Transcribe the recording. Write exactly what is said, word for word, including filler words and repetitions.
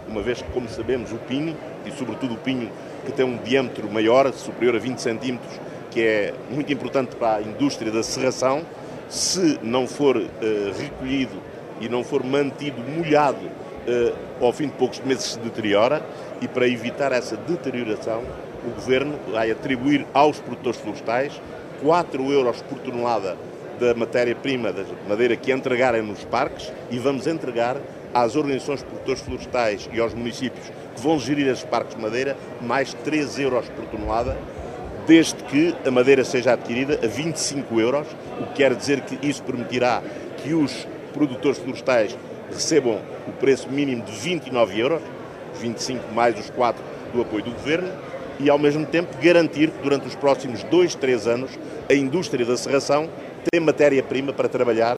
uma vez que, como sabemos, o pinho, e sobretudo o pinho que tem um diâmetro maior, superior a vinte centímetros, que é muito importante para a indústria da serração, se não for uh, recolhido e não for mantido molhado, uh, ao fim de poucos meses se deteriora, e para evitar essa deterioração, o Governo vai atribuir aos produtores florestais quatro euros por tonelada da matéria-prima da madeira que entregarem nos parques, e vamos entregar às organizações de produtores florestais e aos municípios que vão gerir esses parques de madeira mais três euros por tonelada, desde que a madeira seja adquirida a vinte e cinco euros, o que quer dizer que isso permitirá que os produtores florestais recebam o preço mínimo de vinte e nove euros, vinte e cinco mais os quatro do apoio do Governo, e ao mesmo tempo garantir que durante os próximos dois, três anos a indústria da serração tem matéria-prima para trabalhar